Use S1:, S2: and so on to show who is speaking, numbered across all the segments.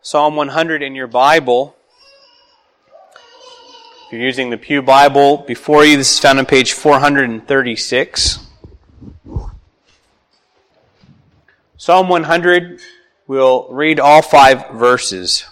S1: Psalm 100 in your Bible. If you're using the Pew Bible before you, this is found on page 436. Psalm 100, we'll read all 5 verses.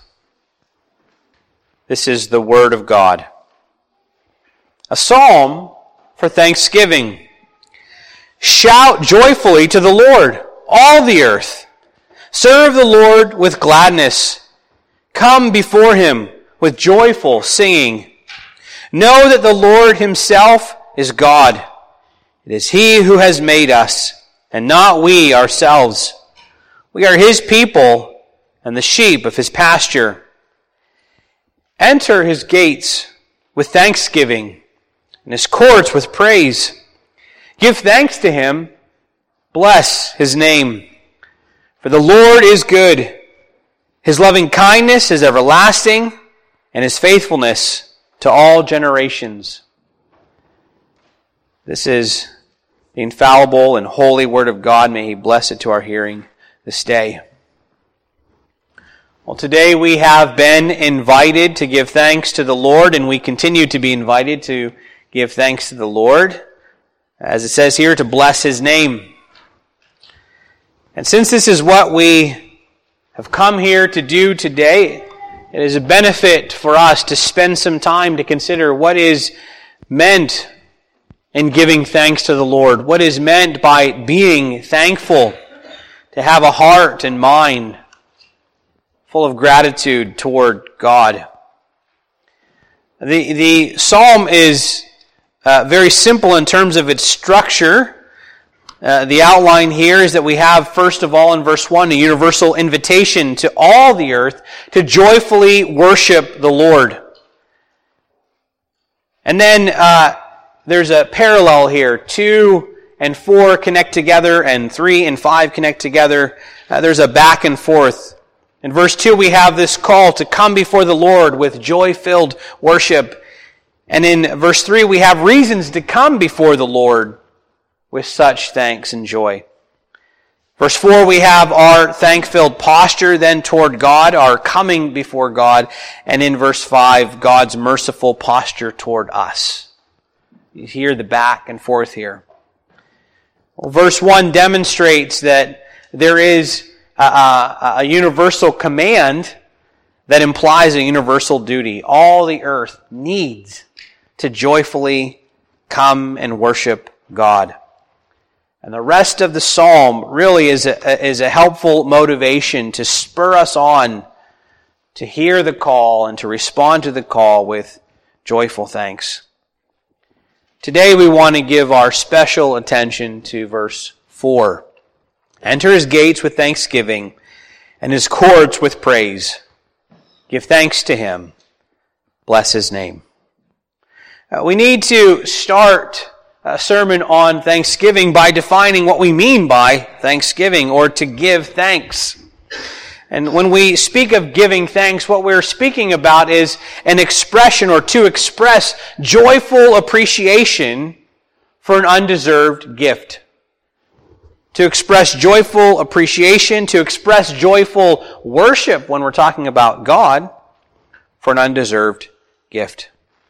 S1: This is the Word of God. A psalm for thanksgiving. Shout joyfully to the Lord, all the earth. Serve the Lord with gladness. Come before Him with joyful singing. Know that the Lord Himself is God. It is He who has made us, and not we ourselves. We are His people and the sheep of His pasture. Enter His gates with thanksgiving, and His courts with praise. Give thanks to Him. Bless His name. For the Lord is good. His loving kindness is everlasting, and His faithfulness to all generations. This is the infallible and holy Word of God. May He bless it to our hearing this day. Well, today we have been invited to give thanks to the Lord, and we continue to be invited to give thanks to the Lord, as it says here, to bless His name. And since this is what we have come here to do today, it is a benefit for us to spend some time to consider what is meant in giving thanks to the Lord. What is meant by being thankful, to have a heart and mind full of gratitude toward God. The psalm is very simple in terms of its structure. The outline here is that we have, first of all, in verse 1, a universal invitation to all the earth to joyfully worship the Lord. And then there's a parallel here. 2 and 4 connect together, and 3 and 5 connect together. There's a back and forth. In verse 2, we have this call to come before the Lord with joy-filled worship. And in verse 3, we have reasons to come before the Lord with such thanks and joy. Verse 4, we have our thank-filled posture then toward God, our coming before God. And in verse 5, God's merciful posture toward us. You hear the back and forth here. Well, verse 1 demonstrates that there is a universal command that implies a universal duty. All the earth needs to joyfully come and worship God. And the rest of the psalm really is a helpful motivation to spur us on to hear the call and to respond to the call with joyful thanks. Today we want to give our special attention to verse 4. Enter His gates with thanksgiving and His courts with praise. Give thanks to Him. Bless His name. We need to start a sermon on Thanksgiving by defining what we mean by Thanksgiving, or to give thanks. And when we speak of giving thanks, what we're speaking about is an expression, or to express joyful appreciation for an undeserved gift. To express joyful appreciation, to express joyful worship when we're talking about God for an undeserved gift.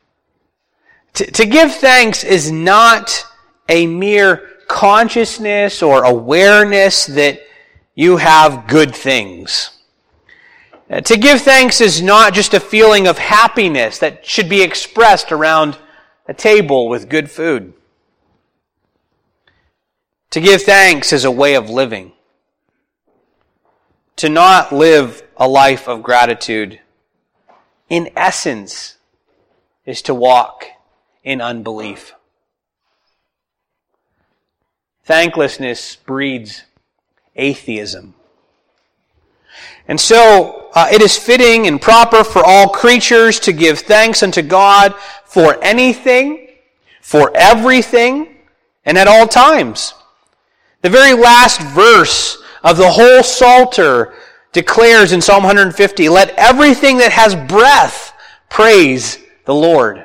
S1: To give thanks is not a mere consciousness or awareness that you have good things. To give thanks is not just a feeling of happiness that should be expressed around a table with good food. To give thanks is a way of living. To not live a life of gratitude, in essence, is to walk in unbelief. Thanklessness breeds atheism. And so it is fitting and proper for all creatures to give thanks unto God for anything, for everything, and at all times. The very last verse of the whole Psalter declares in Psalm 150, "Let everything that has breath praise the Lord."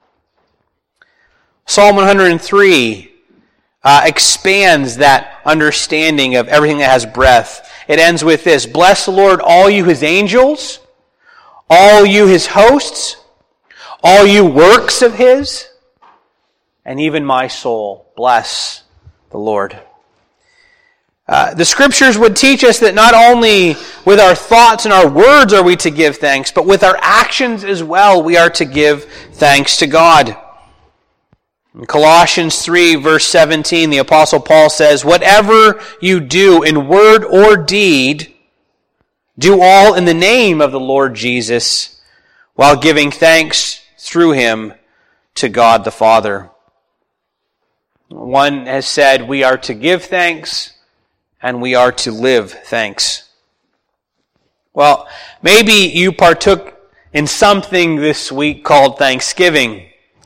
S1: Psalm 103 expands that understanding of everything that has breath. it ends with this: "Bless the Lord, all you his angels, all you his hosts, all you works of his, and even my soul, bless the Lord." The Scriptures would teach us that not only with our thoughts and our words are we to give thanks, but with our actions as well we are to give thanks to God. In Colossians 3, verse 17, the Apostle Paul says, "Whatever you do in word or deed, do all in the name of the Lord Jesus, while giving thanks through him to God the Father." One has said we are to give thanks and we are to live thanks. Well, maybe you partook in something this week called Thanksgiving.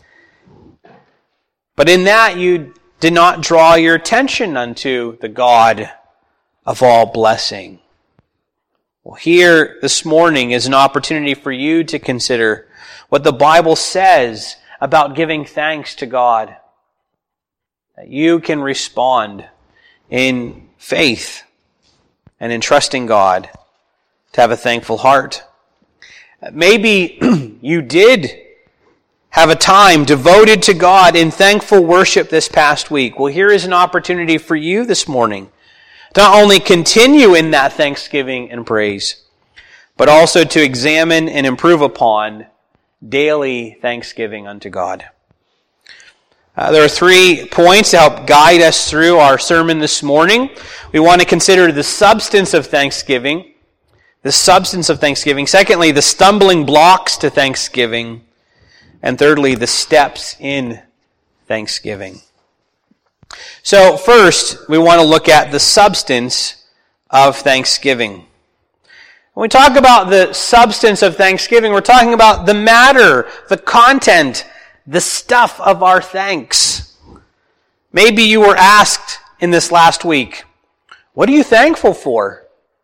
S1: But in that you did not draw your attention unto the God of all blessing. Well, here this morning is an opportunity for you to consider what the Bible says about giving thanks to God. That you can respond in faith and in trusting God to have a thankful heart. Maybe you did have a time devoted to God in thankful worship this past week. Well, here is an opportunity for you this morning to not only continue in that thanksgiving and praise, but also to examine and improve upon daily thanksgiving unto God. There are 3 points to help guide us through our sermon this morning. We want to consider the substance of thanksgiving. The substance of thanksgiving. Secondly, the stumbling blocks to thanksgiving. And thirdly, the steps in thanksgiving. So first, we want to look at the substance of thanksgiving. When we talk about the substance of thanksgiving, we're talking about the matter, the content, the stuff of our thanks. Maybe you were asked in this last week, what are you thankful for?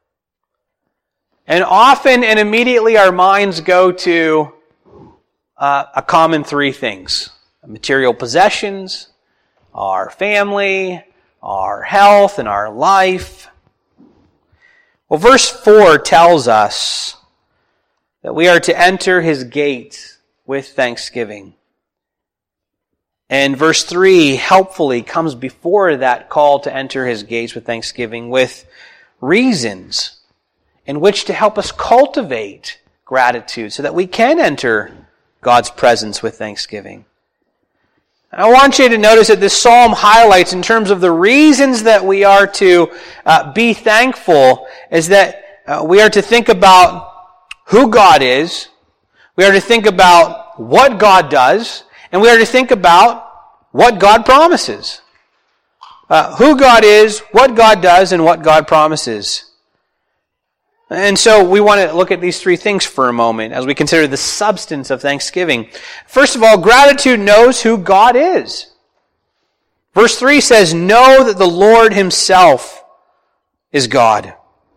S1: And often and immediately our minds go to a common 3 things: material possessions, our family, our health, and our life. Well, verse 4 tells us that we are to enter his gates with thanksgiving. And verse 3 helpfully comes before that call to enter his gates with thanksgiving with reasons in which to help us cultivate gratitude so that we can enter God's presence with thanksgiving. And I want you to notice that this psalm highlights, in terms of the reasons that we are to be thankful, is that we are to think about who God is, we are to think about what God does, and we are to think about what God promises. Who God is, what God does, and what God promises. And so we want to look at these 3 things for a moment as we consider the substance of thanksgiving. First of all, gratitude knows who God is. Verse 3 says, "Know that the Lord himself is God."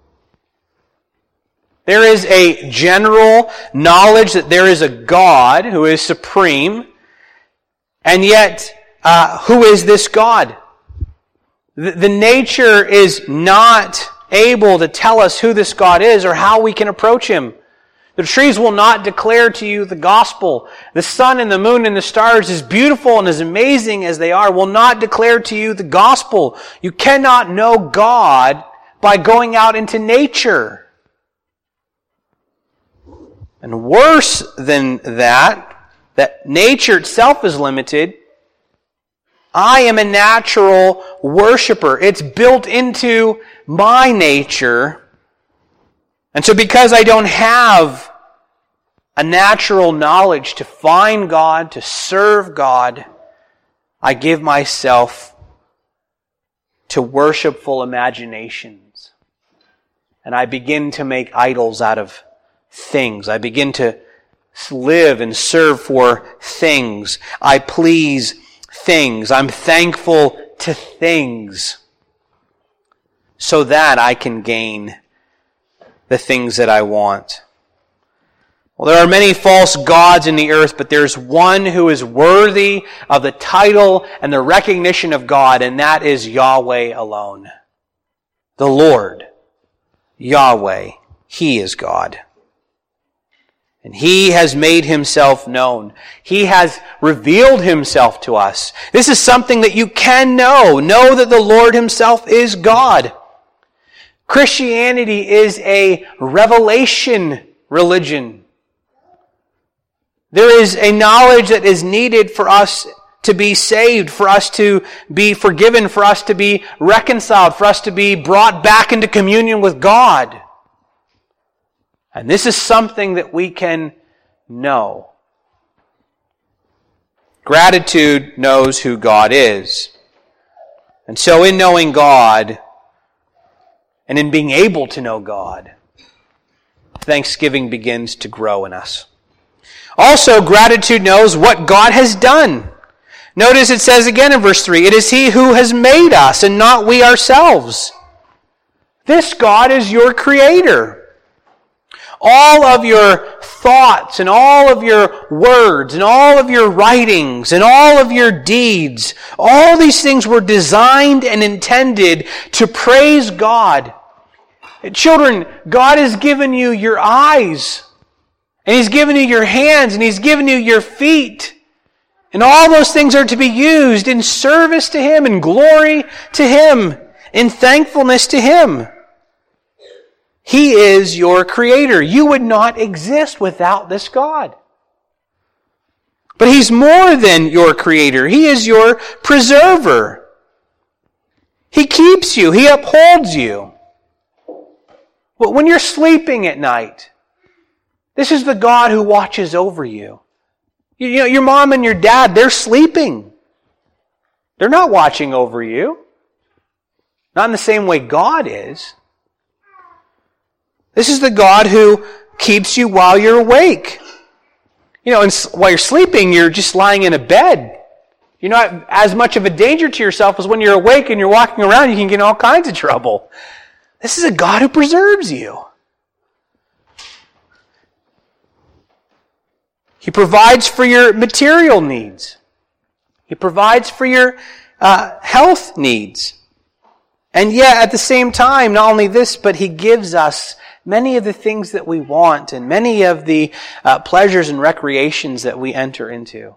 S1: There is a general knowledge that there is a God who is supreme. And yet, who is this God? The nature is not able to tell us who this God is or how we can approach him. The trees will not declare to you the gospel. The sun and the moon and the stars, as beautiful and as amazing as they are, will not declare to you the gospel. You cannot know God by going out into nature. And worse than that nature itself is limited. I am a natural worshiper. It's built into my nature. And so because I don't have a natural knowledge to find God, to serve God, I give myself to worshipful imaginations. And I begin to make idols out of things. I begin to live and serve for things. I please things. I'm thankful to things so that I can gain the things that I want. Well, there are many false gods in the earth, but there's one who is worthy of the title and the recognition of God, and that is Yahweh alone. The Lord. Yahweh. He is God. And He has made Himself known. He has revealed Himself to us. This is something that you can know. Know that the Lord Himself is God. Christianity is a revelation religion. There is a knowledge that is needed for us to be saved, for us to be forgiven, for us to be reconciled, for us to be brought back into communion with God. And this is something that we can know. Gratitude knows who God is. And so in knowing God, and in being able to know God, thanksgiving begins to grow in us. Also, gratitude knows what God has done. Notice it says again in verse 3, it is He who has made us and not we ourselves. This God is your Creator. All of your thoughts and all of your words and all of your writings and all of your deeds, all these things were designed and intended to praise God. Children, God has given you your eyes, and He's given you your hands, and He's given you your feet. And all those things are to be used in service to Him, in glory to Him, in thankfulness to Him. He is your Creator. You would not exist without this God. But He's more than your Creator. He is your preserver. He keeps you. He upholds you. But when you're sleeping at night, this is the God who watches over you. You know, your mom and your dad, they're sleeping. They're not watching over you. Not in the same way God is. This is the God who keeps you while you're awake. You know, and while you're sleeping, you're just lying in a bed. You're not as much of a danger to yourself as when you're awake and you're walking around, you can get in all kinds of trouble. This is a God who preserves you. He provides for your material needs. He provides for your health needs. And yet, at the same time, not only this, but He gives us many of the things that we want and many of the pleasures and recreations that we enter into.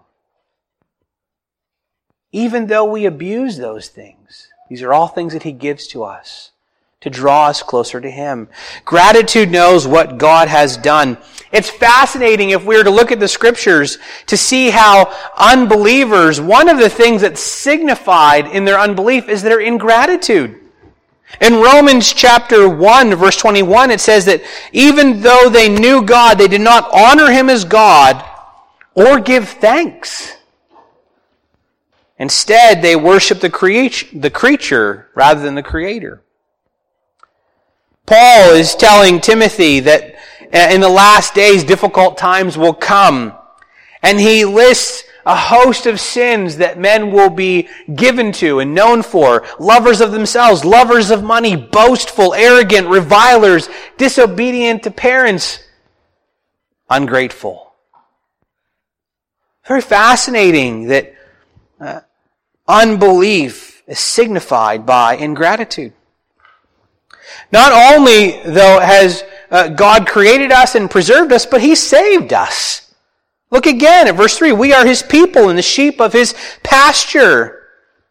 S1: Even though we abuse those things, these are all things that He gives to us to draw us closer to Him. Gratitude knows what God has done. It's fascinating if we were to look at the Scriptures to see how unbelievers, one of the things that's signified in their unbelief is their ingratitude. In Romans chapter 1, verse 21, it says that even though they knew God, they did not honor Him as God or give thanks. Instead, they worshiped the creature rather than the Creator. Paul is telling Timothy that in the last days difficult times will come. And he lists a host of sins that men will be given to and known for. Lovers of themselves, lovers of money, boastful, arrogant, revilers, disobedient to parents, ungrateful. Very fascinating that unbelief is signified by ingratitude. Not only, though, has God created us and preserved us, but He saved us. Look again at verse 3. We are His people and the sheep of His pasture.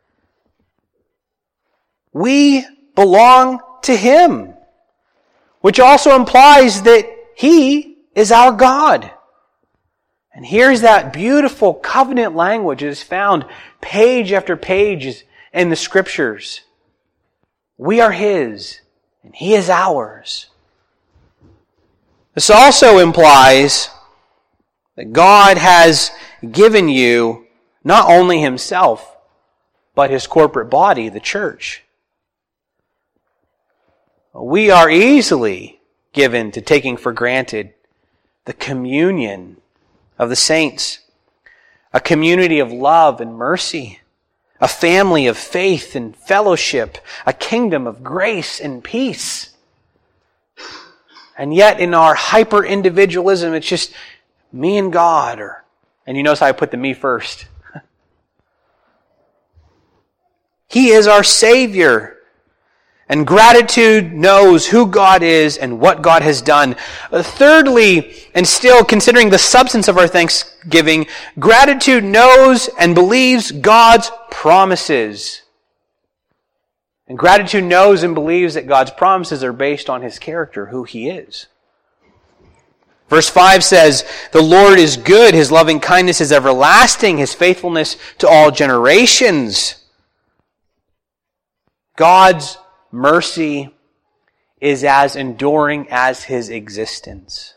S1: We belong to Him, which also implies that He is our God. And here's that beautiful covenant language that is found page after page in the Scriptures. We are His, and He is ours. This also implies that God has given you not only Himself, but His corporate body, the church. We are easily given to taking for granted the communion of the saints, a community of love and mercy, a family of faith and fellowship, a kingdom of grace and peace. And yet in our hyper-individualism, it's just me and God. And you notice how I put the me first. He is our Savior. And gratitude knows who God is and what God has done. Thirdly, and still considering the substance of our thanksgiving, gratitude knows and believes God's promises. And gratitude knows and believes that God's promises are based on His character, who He is. Verse 5 says, "The Lord is good, His loving kindness is everlasting, His faithfulness to all generations." God's mercy is as enduring as His existence.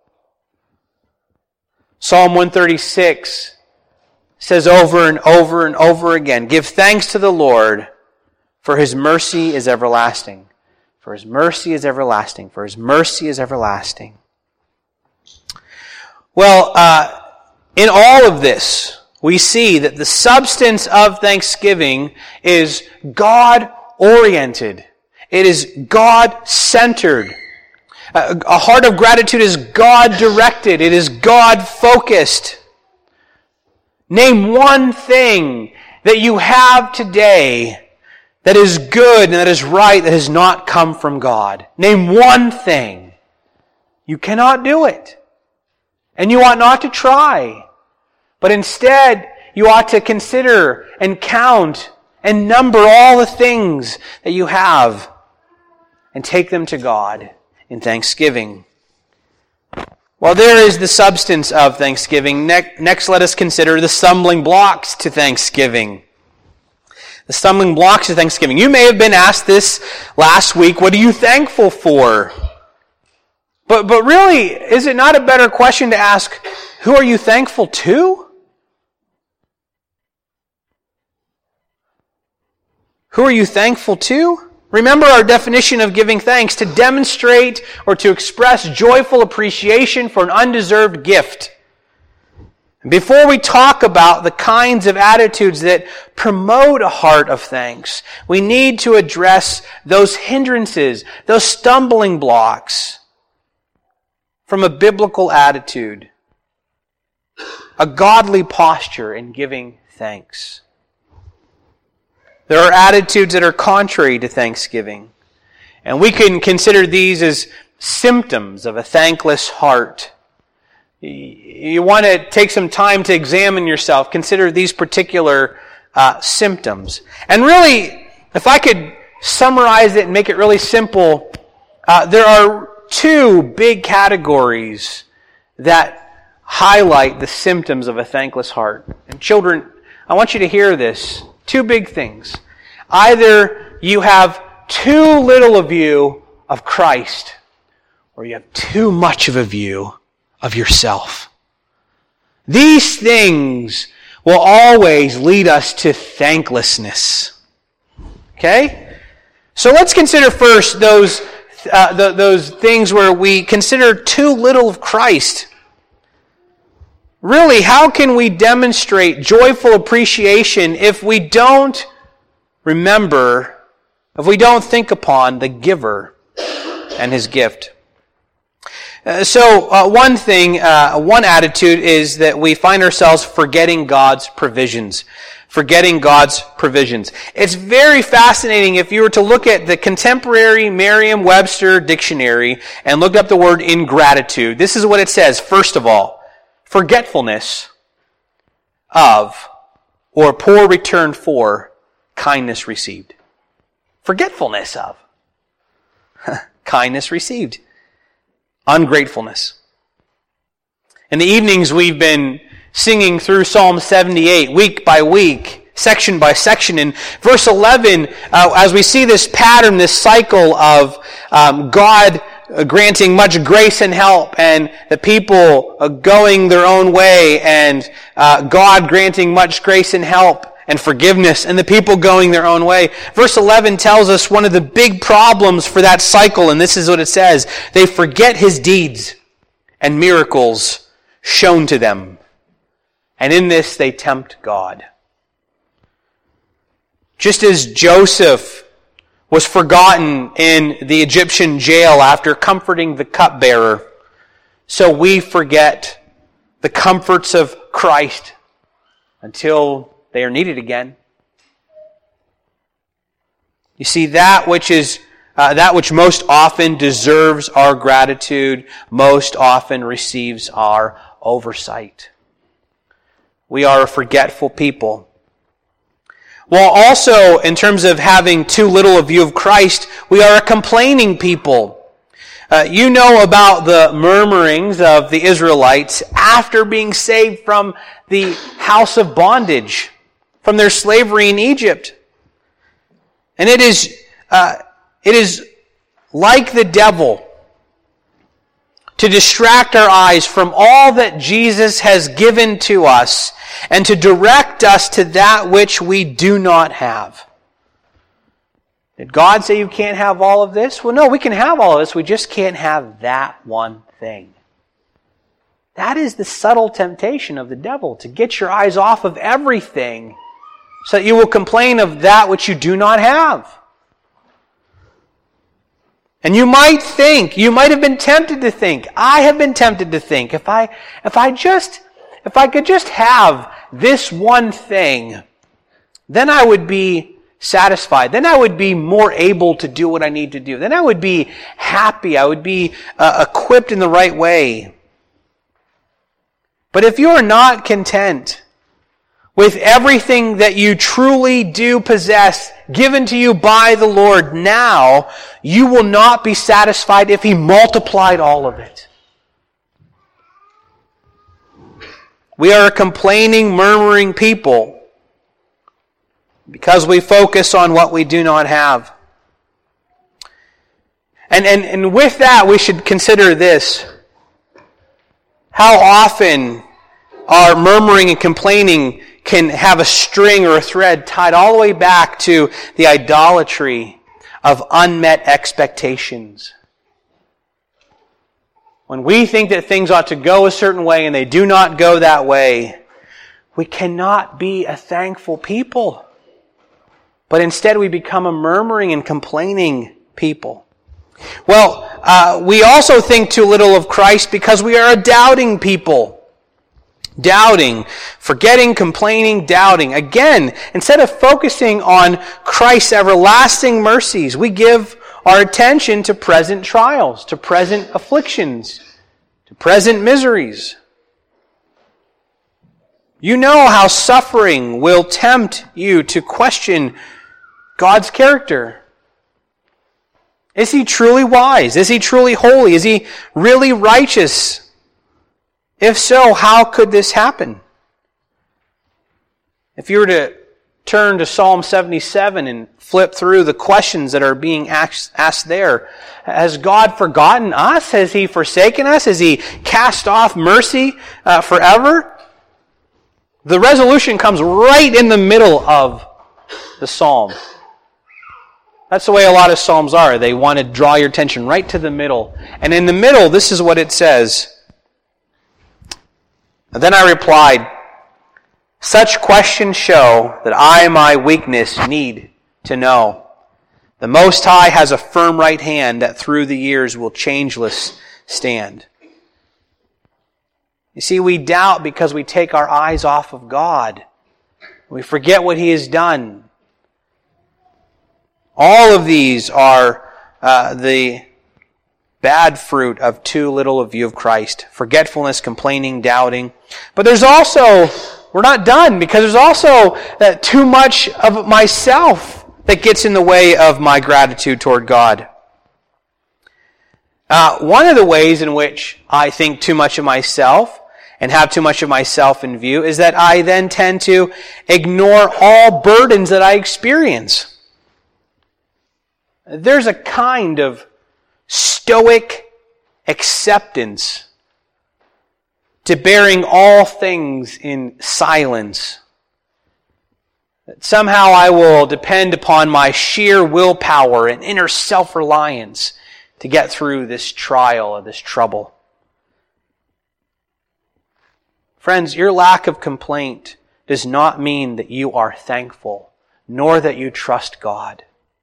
S1: Psalm 136 says over and over and over again, "Give thanks to the Lord, for His mercy is everlasting. For His mercy is everlasting. For His mercy is everlasting." Well, in all of this, we see that the substance of thanksgiving is God-oriented. It is God-centered. A heart of gratitude is God-directed. It is God-focused. Name one thing that you have today that is good and that is right that has not come from God. Name one thing. You cannot do it. And you ought not to try. But instead, you ought to consider and count and number all the things that you have and take them to God in thanksgiving. Well, there is the substance of thanksgiving. Next, let us consider the stumbling blocks to thanksgiving. The stumbling blocks to thanksgiving. You may have been asked this last week, what are you thankful for? But really, is it not a better question to ask, who are you thankful to? Who are you thankful to? Remember our definition of giving thanks: to demonstrate or to express joyful appreciation for an undeserved gift. Before we talk about the kinds of attitudes that promote a heart of thanks, we need to address those hindrances, those stumbling blocks from a biblical attitude, a godly posture in giving thanks. There are attitudes that are contrary to thanksgiving, and we can consider these as symptoms of a thankless heart. You want to take some time to examine yourself, consider these particular symptoms. And really, if I could summarize it and make it really simple, there are two big categories that highlight the symptoms of a thankless heart. And children, I want you to hear this. Two big things. Either you have too little a view of Christ, or you have too much of a view of yourself. These things will always lead us to thanklessness. Okay? So let's consider first those things where we consider too little of Christ. Really, how can we demonstrate joyful appreciation if we don't remember, if we don't think upon the giver and His gift? One attitude is that we find ourselves forgetting God's provisions. Forgetting God's provisions. It's very fascinating if you were to look at the contemporary Merriam-Webster dictionary and look up the word ingratitude. This is what it says, first of all: forgetfulness of or poor return for kindness received. Forgetfulness of. Kindness received. Ungratefulness. In the evenings, we've been singing through Psalm 78, week by week, section by section. In verse 11, as we see this pattern, this cycle of God granting much grace and help, and the people going their own way, and God granting much grace and help and forgiveness, and the people going their own way. Verse 11 tells us one of the big problems for that cycle, and this is what it says: they forget His deeds and miracles shown to them, and in this they tempt God. Just as Joseph was forgotten in the Egyptian jail after comforting the cupbearer, so we forget the comforts of Christ until they are needed again. You see, that which most often deserves our gratitude, most often receives our oversight. We are a forgetful people. While also, in terms of having too little a view of Christ, we are a complaining people. You know about the murmurings of the Israelites after being saved from the house of bondage, from their slavery in Egypt. And it is like the devil to distract our eyes from all that Jesus has given to us and to direct us to that which we do not have. Did God say you can't have all of this? Well, no, we can have all of this. We just can't have that one thing. That is the subtle temptation of the devil, to get your eyes off of everything so that you will complain of that which you do not have. And you might have been tempted to think, I have been tempted to think, if I could just have this one thing, then I would be satisfied. Then I would be more able to do what I need to do. Then I would be happy. I would be equipped in the right way. But if you are not content with everything that you truly do possess, given to you by the Lord now, you will not be satisfied if He multiplied all of it. We are a complaining, murmuring people because we focus on what we do not have. And with that, we should consider this. How often our murmuring and complaining can have a string or a thread tied all the way back to the idolatry of unmet expectations. When we think that things ought to go a certain way and they do not go that way, we cannot be a thankful people. But instead we become a murmuring and complaining people. Well, we also think too little of Christ because we are a doubting people. Doubting, forgetting, complaining, doubting. Again, instead of focusing on Christ's everlasting mercies, we give our attention to present trials, to present afflictions, to present miseries. You know how suffering will tempt you to question God's character. Is He truly wise? Is He truly holy? Is He really righteous? If so, how could this happen? If you were to turn to Psalm 77 and flip through the questions that are being asked there, has God forgotten us? Has He forsaken us? Has He cast off mercy forever? The resolution comes right in the middle of the psalm. That's the way a lot of psalms are. They want to draw your attention right to the middle. And in the middle, this is what it says. And then I replied, such questions show that I, my weakness, need to know. The Most High has a firm right hand that through the years will changeless stand. You see, we doubt because we take our eyes off of God. We forget what He has done. All of these are the bad fruit of too little a view of Christ. Forgetfulness, complaining, doubting. But there's also, we're not done, because there's also too much of myself that gets in the way of my gratitude toward God. One of the ways in which I think too much of myself and have too much of myself in view is that I then tend to ignore all burdens that I experience. There's a kind of stoic acceptance to bearing all things in silence. That somehow I will depend upon my sheer willpower and inner self-reliance to get through this trial or this trouble. Friends, your lack of complaint does not mean that you are thankful, nor that you trust God.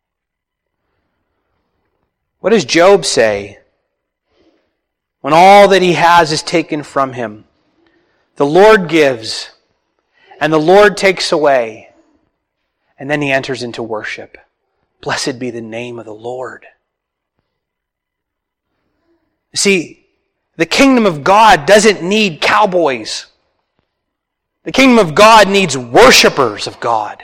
S1: What does Job say when all that he has is taken from him? The Lord gives, and the Lord takes away, and then he enters into worship. Blessed be the name of the Lord. See, the kingdom of God doesn't need cowboys. The kingdom of God needs worshipers of God.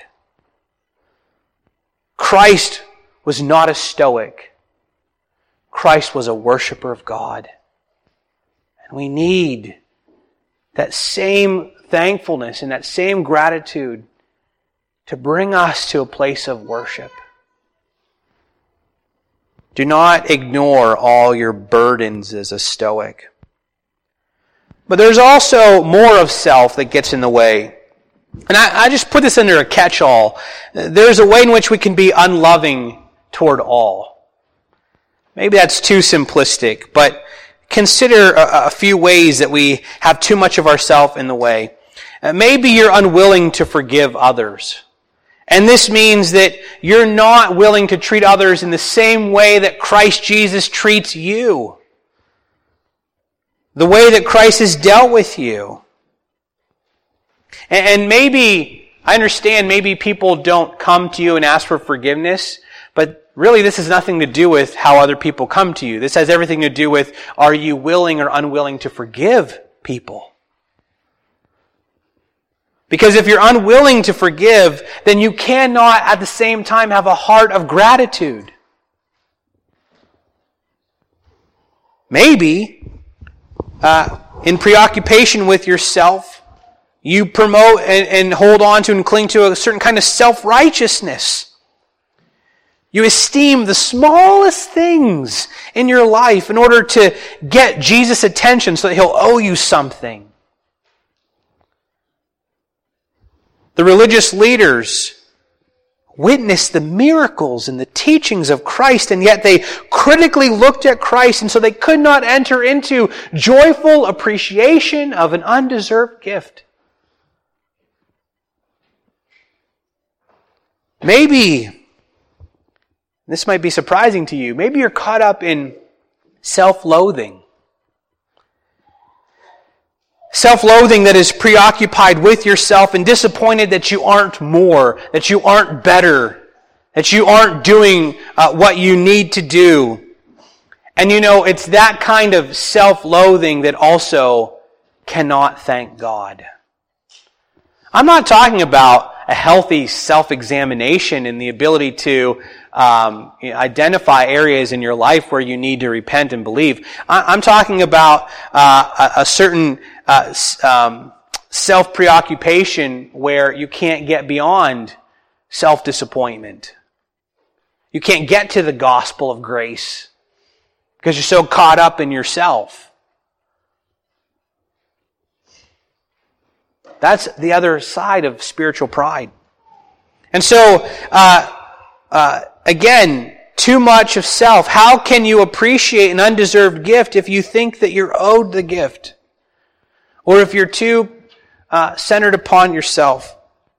S1: Christ was not a stoic. Christ was a worshiper of God. And we need that same thankfulness and that same gratitude to bring us to a place of worship. Do not ignore all your burdens as a stoic. But there's also more of self that gets in the way. And I just put this under a catch-all. There's a way in which we can be unloving toward all. Maybe that's too simplistic, but consider a few ways that we have too much of ourself in the way. Maybe you're unwilling to forgive others. And this means that you're not willing to treat others in the same way that Christ Jesus treats you. The way that Christ has dealt with you. And maybe, I understand, maybe people don't come to you and ask for forgiveness, but really this has nothing to do with how other people come to you. This has everything to do with, are you willing or unwilling to forgive people? Because if you're unwilling to forgive, then you cannot at the same time have a heart of gratitude. Maybe, in preoccupation with yourself, you promote and hold on to and cling to a certain kind of self-righteousness. You esteem the smallest things in your life in order to get Jesus' attention so that He'll owe you something. The religious leaders witnessed the miracles and the teachings of Christ, and yet they critically looked at Christ, and so they could not enter into joyful appreciation of an undeserved gift. Maybe, this might be surprising to you, maybe you're caught up in self-loathing. Self-loathing that is preoccupied with yourself and disappointed that you aren't more, that you aren't better, that you aren't doing what you need to do. And it's that kind of self-loathing that also cannot thank God. I'm not talking about a healthy self-examination and the ability to identify areas in your life where you need to repent and believe. I'm talking about a certain self-preoccupation where you can't get beyond self-disappointment. You can't get to the gospel of grace because you're so caught up in yourself. That's the other side of spiritual pride. And so, again, too much of self. How can you appreciate an undeserved gift if you think that you're owed the gift? Or if you're too centered upon yourself?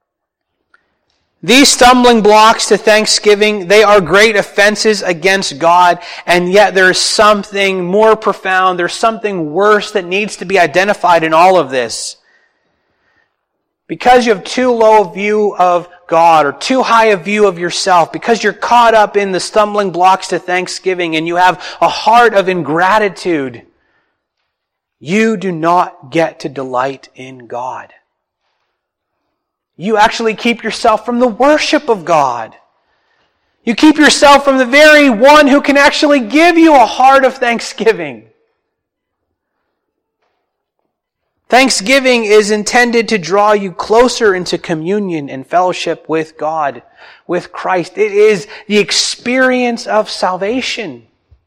S1: These stumbling blocks to thanksgiving, they are great offenses against God, and yet there is something more profound, there's something worse that needs to be identified in all of this. Because you have too low a view of God or too high a view of yourself, because you're caught up in the stumbling blocks to thanksgiving and you have a heart of ingratitude, you do not get to delight in God. You actually keep yourself from the worship of God. You keep yourself from the very one who can actually give you a heart of thanksgiving. Thanksgiving is intended to draw you closer into communion and fellowship with God, with Christ. It is the experience of salvation.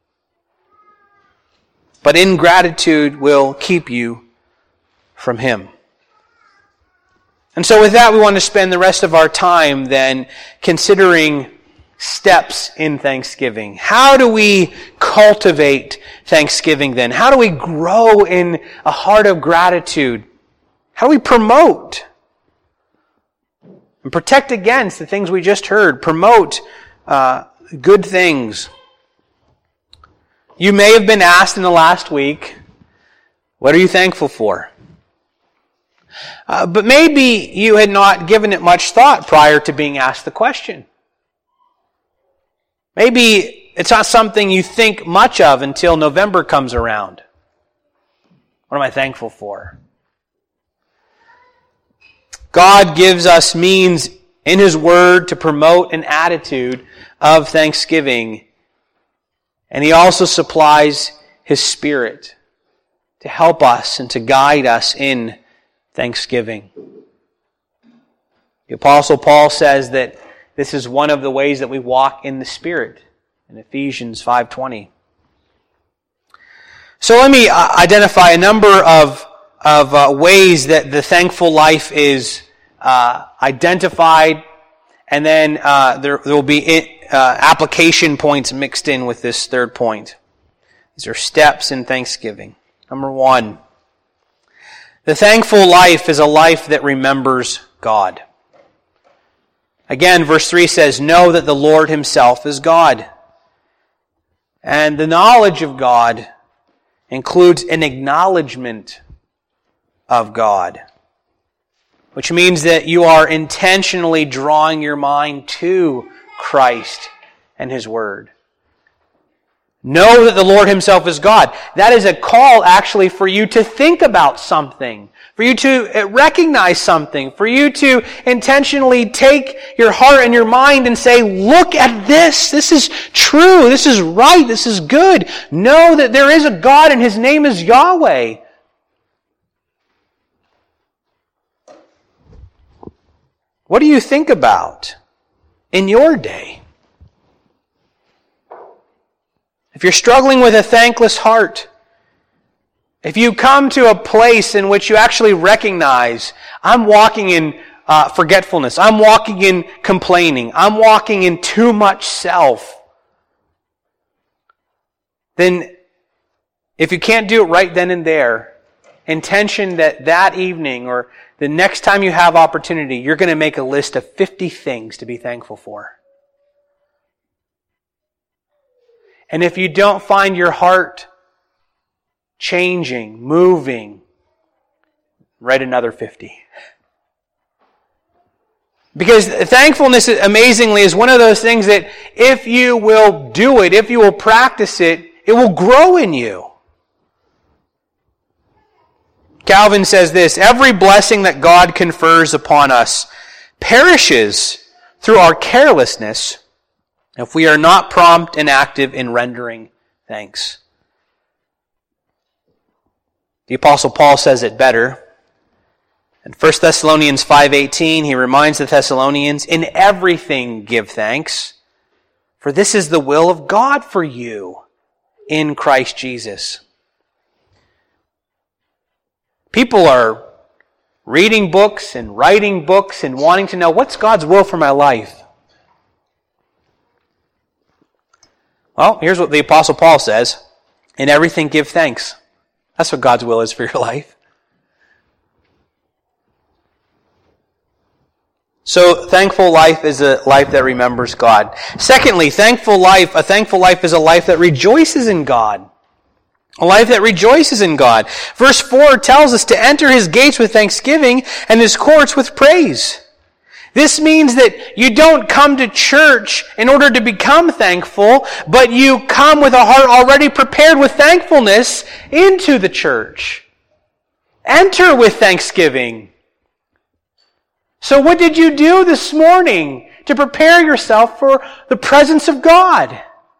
S1: But ingratitude will keep you from Him. And so with that, we want to spend the rest of our time then considering steps in thanksgiving. How do we cultivate thanksgiving then? How do we grow in a heart of gratitude? How do we promote and protect against the things we just heard? Promote good things. You may have been asked in the last week, what are you thankful for? But maybe you had not given it much thought prior to being asked the question. Maybe it's not something you think much of until November comes around. What am I thankful for? God gives us means in His Word to promote an attitude of thanksgiving. And He also supplies His Spirit to help us and to guide us in thanksgiving. The Apostle Paul says that this is one of the ways that we walk in the Spirit in Ephesians 5:20. So let me identify a number of ways that the thankful life is identified, and then there will be application points mixed in with this third point. These are steps in thanksgiving. Number 1, the thankful life is a life that remembers God. Again, verse 3 says, "Know that the Lord Himself is God." And the knowledge of God includes an acknowledgement of God, which means that you are intentionally drawing your mind to Christ and His Word. Know that the Lord Himself is God. That is a call actually for you to think about something, for you to recognize something, for you to intentionally take your heart and your mind and say, look at this. This is true. This is right. This is good. Know that there is a God and His name is Yahweh. What do you think about in your day? If you're struggling with a thankless heart, if you come to a place in which you actually recognize, I'm walking in forgetfulness, I'm walking in complaining, I'm walking in too much self, then if you can't do it right then and there, intention that evening or the next time you have opportunity, you're going to make a list of 50 things to be thankful for. And if you don't find your heart changing, moving, write another 50. Because thankfulness, amazingly, is one of those things that if you will do it, if you will practice it, it will grow in you. Calvin says this, "Every blessing that God confers upon us perishes through our carelessness if we are not prompt and active in rendering thanks." The Apostle Paul says it better. In 1 Thessalonians 5:18, he reminds the Thessalonians, "In everything give thanks, for this is the will of God for you in Christ Jesus." People are reading books and writing books and wanting to know, what's God's will for my life? Well, here's what the Apostle Paul says. In everything give thanks. That's what God's will is for your life. So, thankful life is a life that remembers God. Secondly, a thankful life is a life that rejoices in God. A life that rejoices in God. Verse 4 tells us to enter His gates with thanksgiving and His courts with praise. This means that you don't come to church in order to become thankful, but you come with a heart already prepared with thankfulness into the church. Enter with thanksgiving. So what did you do this morning to prepare yourself for the presence of God?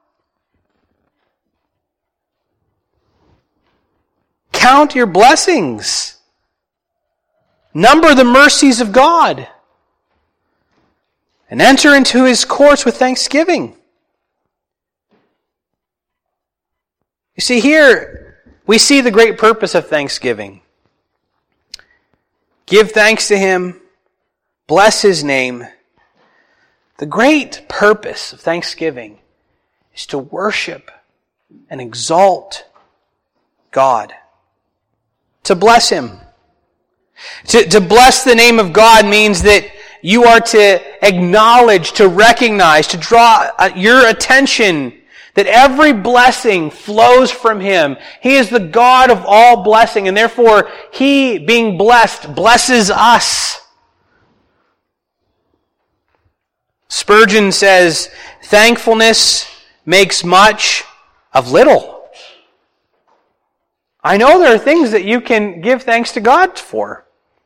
S1: Count your blessings. Number the mercies of God. And enter into His courts with thanksgiving. You see, here we see the great purpose of thanksgiving. Give thanks to Him. Bless His name. The great purpose of thanksgiving is to worship and exalt God. To bless Him. To bless the name of God means that you are to acknowledge, to recognize, to draw your attention that every blessing flows from Him. He is the God of all blessing, and therefore He, being blessed, blesses us. Spurgeon says, thankfulness makes much of little. I know there are things that you can give thanks to God for.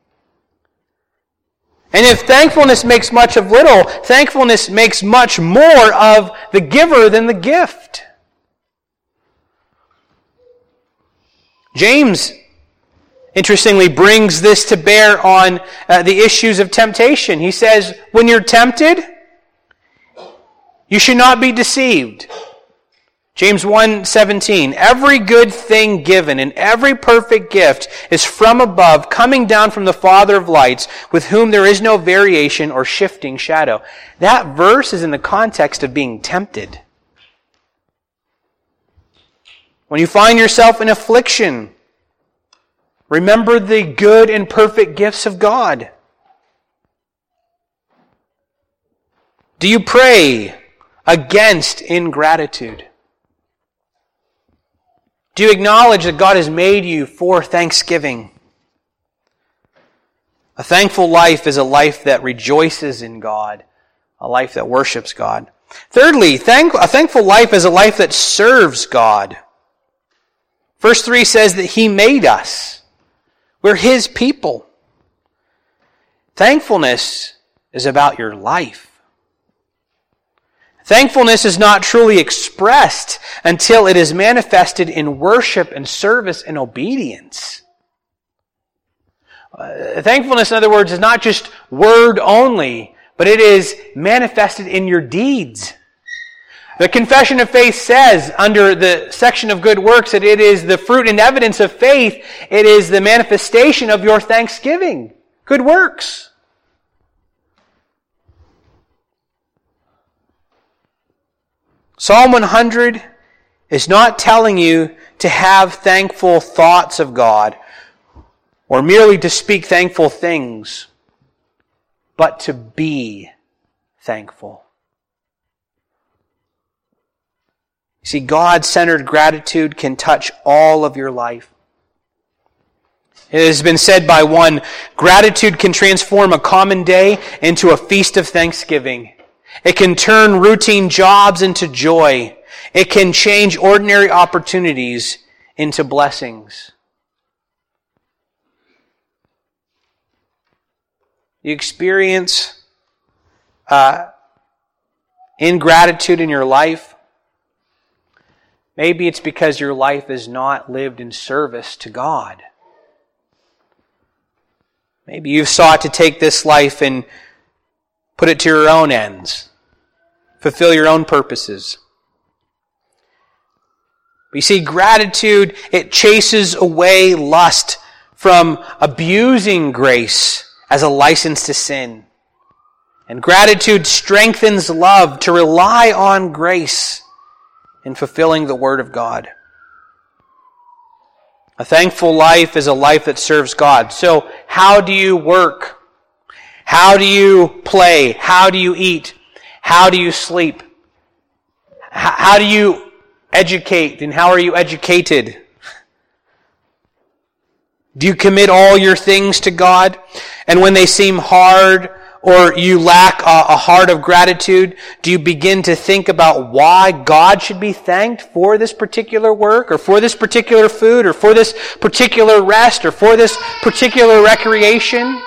S1: And if thankfulness makes much of little, thankfulness makes much more of the giver than the gift. James, interestingly, brings this to bear on the issues of temptation. He says, when you're tempted, you should not be deceived. James 1:17, every good thing given and every perfect gift is from above, coming down from the Father of lights, with whom there is no variation or shifting shadow. That verse is in the context of being tempted. When you find yourself in affliction, remember the good and perfect gifts of God. Do you pray against ingratitude? Do you acknowledge that God has made you for thanksgiving? A thankful life is a life that rejoices in God, a life that worships God. Thirdly, a thankful life is a life that serves God. Verse 3 says that He made us. We're His people. Thankfulness is about your life. Thankfulness is not truly expressed until it is manifested in worship and service and obedience. Thankfulness, in other words, is not just word only, but it is manifested in your deeds. The Confession of Faith says, under the section of good works, that it is the fruit and evidence of faith. It is the manifestation of your thanksgiving. Good works. Psalm 100 is not telling you to have thankful thoughts of God or merely to speak thankful things, but to be thankful. You see, God-centered gratitude can touch all of your life. It has been said by one, gratitude can transform a common day into a feast of thanksgiving. It can turn routine jobs into joy. It can change ordinary opportunities into blessings. You experience ingratitude in your life. Maybe it's because your life is not lived in service to God. Maybe you've sought to take this life and put it to your own ends. Fulfill your own purposes. But you see, gratitude, it chases away lust from abusing grace as a license to sin. And gratitude strengthens love to rely on grace in fulfilling the Word of God. A thankful life is a life that serves God. So, how do you work? How do you play? How do you eat? How do you sleep? How do you educate? And how are you educated? Do you commit all your things to God? And when they seem hard or you lack a heart of gratitude, do you begin to think about why God should be thanked for this particular work or for this particular food or for this particular rest or for this particular recreation?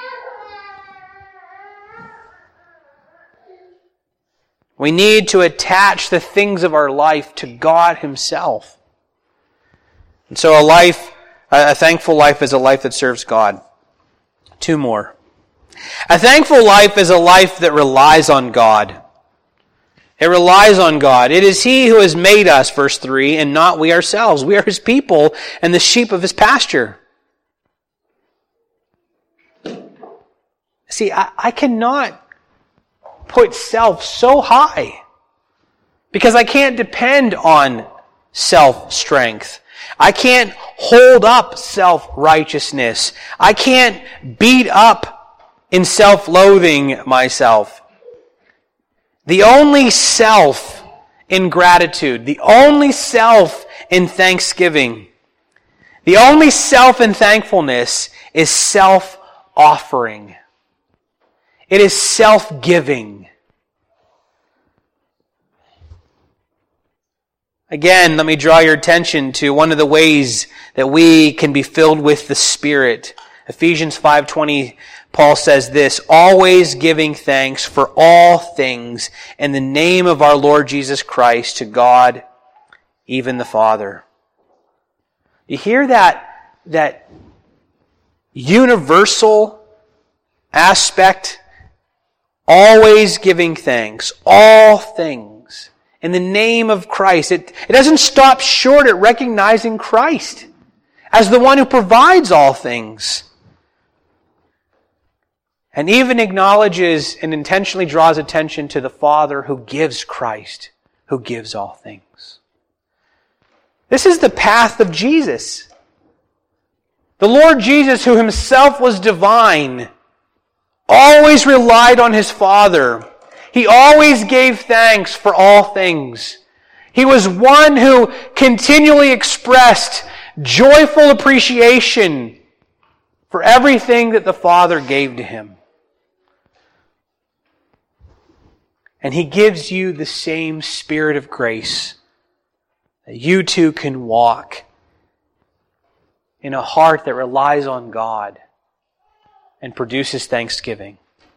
S1: We need to attach the things of our life to God Himself. And so a thankful life is a life that serves God. Two more. A thankful life is a life that relies on God. It relies on God. It is He who has made us, verse 3, and not we ourselves. We are His people and the sheep of His pasture. See, I cannot put self so high because I can't depend on self-strength. I can't hold up self-righteousness. I can't beat up in self-loathing myself. The only self in gratitude, the only self in thanksgiving, the only self in thankfulness is self-offering. It is self-giving. Again, let me draw your attention to one of the ways that we can be filled with the Spirit. Ephesians 5:20, Paul says this, always giving thanks for all things in the name of our Lord Jesus Christ to God, even the Father. You hear that universal aspect? Always giving thanks, all things, in the name of Christ. It doesn't stop short at recognizing Christ as the one who provides all things. And even acknowledges and intentionally draws attention to the Father who gives Christ, who gives all things. This is the path of Jesus. The Lord Jesus, who himself was divine, always relied on his Father. He always gave thanks for all things. He was one who continually expressed joyful appreciation for everything that the Father gave to him. And he gives you the same Spirit of grace that you too can walk in a heart that relies on God and produces thanksgiving.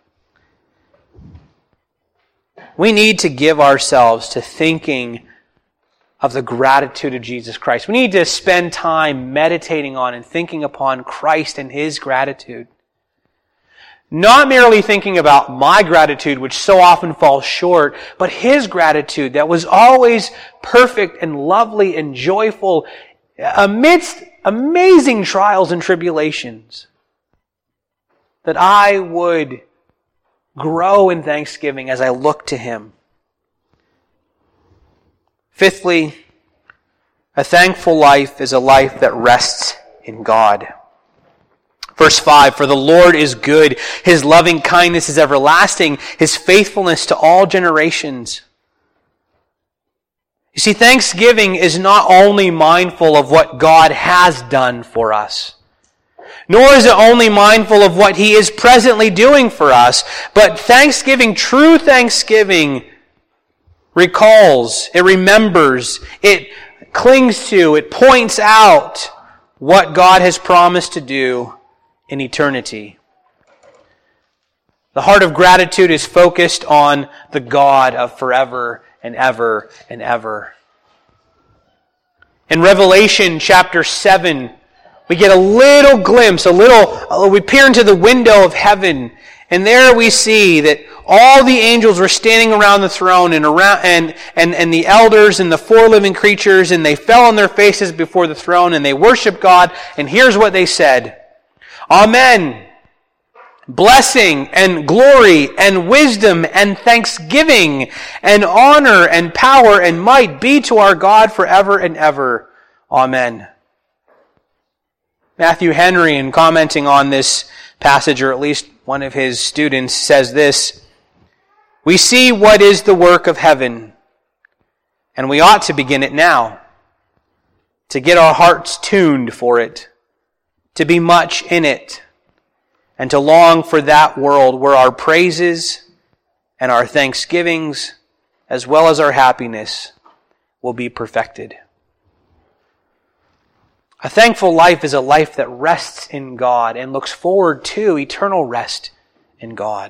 S1: We need to give ourselves to thinking of the gratitude of Jesus Christ. We need to spend time meditating on and thinking upon Christ and His gratitude. Not merely thinking about my gratitude, which so often falls short, but His gratitude that was always perfect and lovely and joyful amidst amazing trials and tribulations. That I would grow in thanksgiving as I look to Him. Fifthly, a thankful life is a life that rests in God. Verse 5, for the Lord is good, His loving kindness is everlasting, His faithfulness to all generations. You see, thanksgiving is not only mindful of what God has done for us, nor is it only mindful of what He is presently doing for us, but thanksgiving, true thanksgiving, recalls, it remembers, it clings to, it points out what God has promised to do in eternity. The heart of gratitude is focused on the God of forever and ever and ever. In Revelation chapter 7, we get a little glimpse, we peer into the window of heaven, and there we see that all the angels were standing around the throne and the elders and the four living creatures, and they fell on their faces before the throne and they worshiped God, and here's what they said. Amen. Blessing and glory and wisdom and thanksgiving and honor and power and might be to our God forever and ever. Amen. Matthew Henry, in commenting on this passage, or at least one of his students, says this, we see what is the work of heaven, and we ought to begin it now, to get our hearts tuned for it, to be much in it, and to long for that world where our praises and our thanksgivings, as well as our happiness, will be perfected. A thankful life is a life that rests in God and looks forward to eternal rest in God.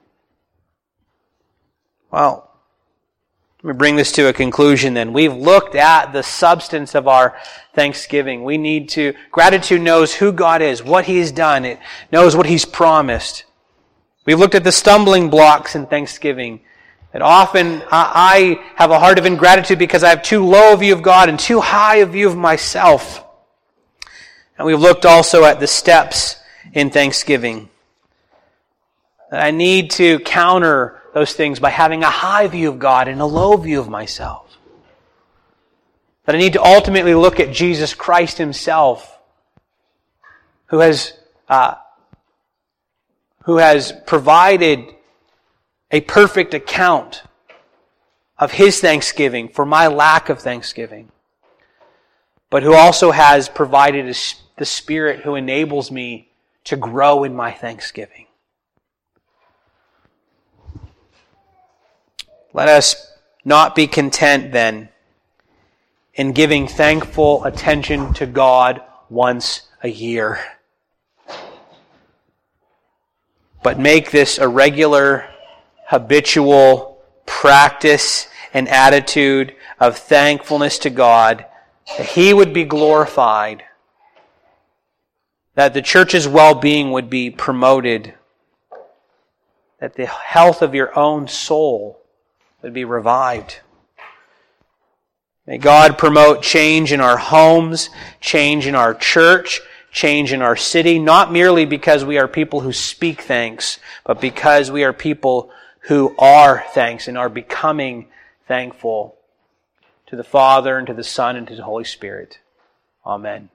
S1: Well, let me bring this to a conclusion then. We've looked at the substance of our thanksgiving. Gratitude knows who God is, what He has done. It knows what He's promised. We've looked at the stumbling blocks in thanksgiving. That often I have a heart of ingratitude because I have too low a view of God and too high a view of myself. And we've looked also at the steps in thanksgiving. That I need to counter those things by having a high view of God and a low view of myself. That I need to ultimately look at Jesus Christ Himself, who has provided a perfect account of His thanksgiving for my lack of thanksgiving, but who also has provided the Spirit who enables me to grow in my thanksgiving. Let us not be content then in giving thankful attention to God once a year. But make this a regular, habitual practice and attitude of thankfulness to God, that He would be glorified, that the church's well-being would be promoted, that the health of your own soul would be revived. May God promote change in our homes, change in our church, change in our city, not merely because we are people who speak thanks, but because we are people who are thanks and are becoming thankful to the Father and to the Son and to the Holy Spirit. Amen.